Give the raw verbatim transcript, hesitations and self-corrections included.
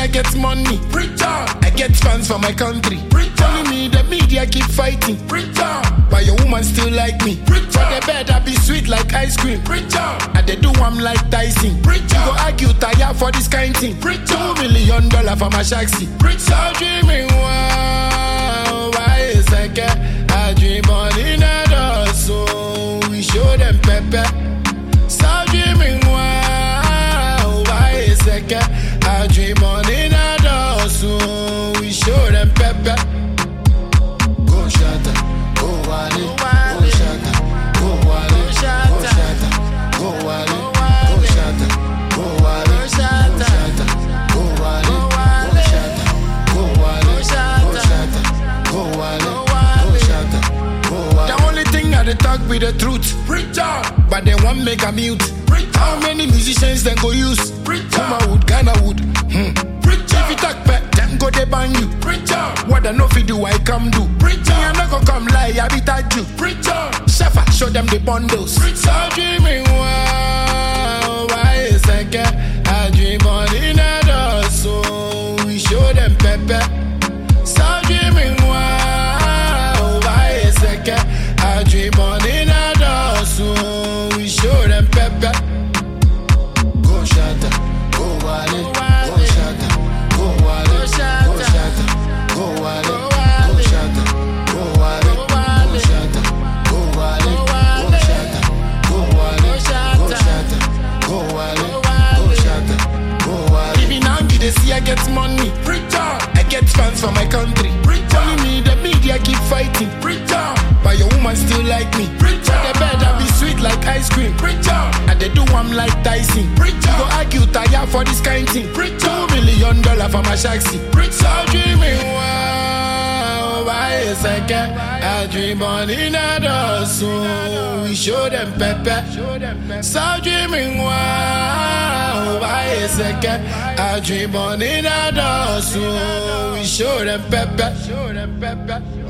I get money. I get fans for my country. Telling me the media keep fighting. But your woman still like me. For the bed I be sweet like ice cream. And they do I'm like Tyson. You go argue tire for this kind thing. Two million dollar for my shaxi. So dreaming wow, why is I get? I dream on in a door, so we show them pepper. So dreaming wow, why is I get? I dream on in a door, so we show them pepper. Go shatter, go wally, go shatter, go wally, go shatter, go wally, go shatter, go wally, go shatter, go wally, go shatter, go wally, go shatter, go wally, go shatter, go wally. The only thing I dey talk be the truth, but they want make a mute. How many musicians then go use? Kuma wood, Ghana wood. Hmm. If you talk back, them go they ban you. What I know fi do, I come do. Me I not go come lie, I be that you. Shafa, show them the bundles. So dreaming wow, why is I get? I dream on in a door, so we show them pepper. So dreaming wow, why is I get? I dream on in a door, so we show them pepper. Go shatter, go wally, go shatter, go wally, go shatter, go wally, go shatter, go wally, go shatter, go wally, go shatter, go wally, go shatter, go wally, go shatter, go wally. Even now you dey see I get money, I get fans for my country. Telling me the media keep fighting, but your woman still like me. For the bed I be sweet like ice cream. And they do I'm like Tyson. You go argue tire for this kind thing. Two million dollar for my shaxi. So dreaming wow, why is I get? I dream on in a door, so we show them pepper. So dreaming wow, why is I get? I dream on in a door, so we show them pepper.